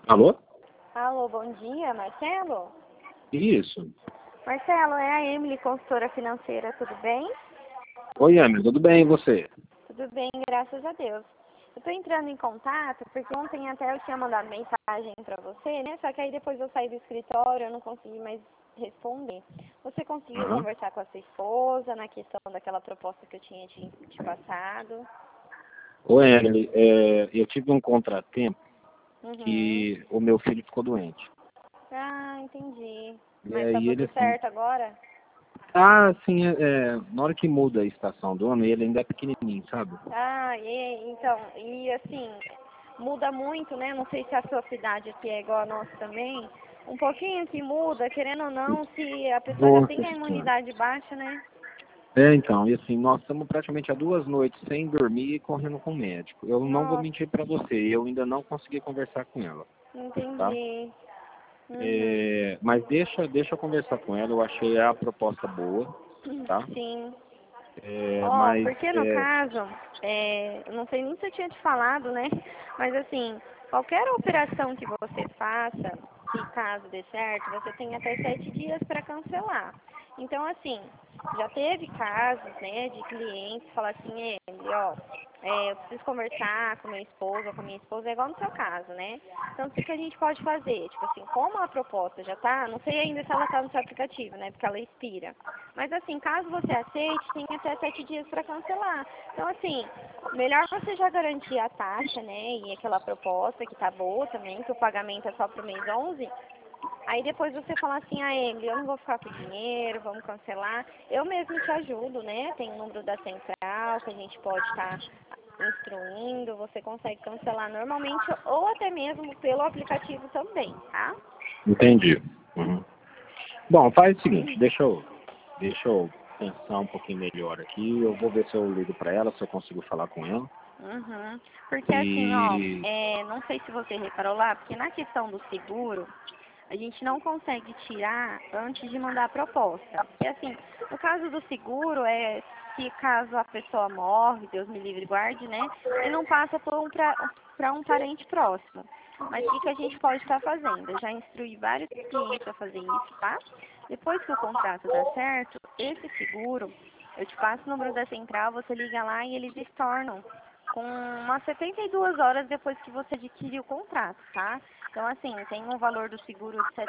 Alô? Alô, bom dia, Marcelo? Isso. Marcelo, é a Emily, consultora financeira, tudo bem? Oi, Emily, tudo bem e você? Tudo bem, graças a Deus. Eu tô entrando em contato porque ontem até eu tinha mandado mensagem pra você, né? Só que aí depois eu saí do escritório, eu não consegui mais responder. Você conseguiu Aham. conversar com a sua esposa na questão daquela proposta que eu tinha te passado? Oi, Emily, eu tive um contratempo Uhum. que o meu filho ficou doente. Ah, entendi. E Mas tá aí ele, tudo assim, certo agora? na hora que muda a estação do ano, ele ainda é pequenininho, sabe? Ah, então, e assim, muda muito, né? Não sei se a sua cidade aqui é igual a nossa também. Um pouquinho que muda, querendo ou não, se a pessoa já Nossa tem a Senhora. imunidade baixa, né? Então, e assim, nós estamos praticamente há 2 noites sem dormir e correndo com o médico. Eu não vou Nossa, mentir pra você, eu ainda não consegui conversar com ela, tá? entendi. Uhum. Mas deixa eu conversar com ela, eu achei a proposta boa, tá? Sim. É, Ó, mas, porque no caso, eu não sei nem se eu tinha te falado, né? Mas assim, qualquer operação que você faça, se caso dê certo, você tem até 7 dias para cancelar. Então, assim, já teve casos, né, de clientes falar assim, Emily, ó, eu preciso conversar com meu esposo ou com a minha esposa, é igual no seu caso, né? Então, o que que a gente pode fazer? Tipo assim, como a proposta já tá, não sei ainda se ela tá no seu aplicativo, né, porque ela expira. Mas assim, caso você aceite, tem até 7 dias para cancelar. Então, assim, melhor você já garantir a taxa, né, e aquela proposta que tá boa também, que o pagamento é só pro mês 11. Aí depois você fala assim, Emily, eu não vou ficar com o dinheiro, vamos cancelar. Eu mesmo te ajudo, né? Tem o número da central que a gente pode estar instruindo, você consegue cancelar normalmente ou até mesmo pelo aplicativo também, tá? entendi. Uhum. Bom, faz o seguinte, deixa eu pensar um pouquinho melhor aqui. Eu vou ver se eu ligo para ela, se eu consigo falar com ela. Uhum. Porque assim, ó, E não sei se você reparou lá, porque na questão do seguro, a gente não consegue tirar antes de mandar a proposta. Porque assim, no caso do seguro, se caso a pessoa morre, Deus me livre e guarde, né? Ele não passa para um parente próximo. Mas o que que a gente pode estar fazendo? Eu já instruí vários clientes a fazer isso, tá? Depois que o contrato dá certo, esse seguro, eu te passo o número da central, você liga lá e eles estornam com umas 72 horas depois que você adquirir o contrato, tá? Então, assim, tem um valor do seguro de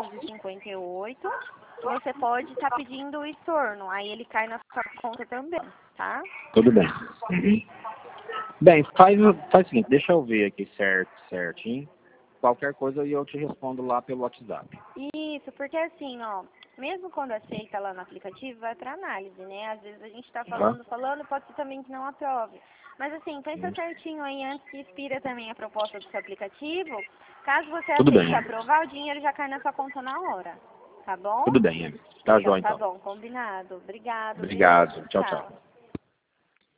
758, que você pode estar pedindo o estorno, aí ele cai na sua conta também, tá? tudo bem. Uhum. Bem, faz o seguinte, deixa eu ver aqui certinho. Qualquer coisa eu te respondo lá pelo WhatsApp. Isso, porque assim, ó, mesmo quando aceita lá no aplicativo, vai para análise, né? Às vezes a gente está Tá? falando, pode ser também que não aprove. Mas assim, pensa certinho aí antes que expira também a proposta do seu aplicativo. Caso você Tudo bem, aceite Emily. aprovar, o dinheiro já cai na sua conta na hora. Tá bom? Tudo bem, Emily. Tá Então jóia, tá então. bom, combinado. Obrigado, viu? Obrigado. Tchau, tchau. Tchau.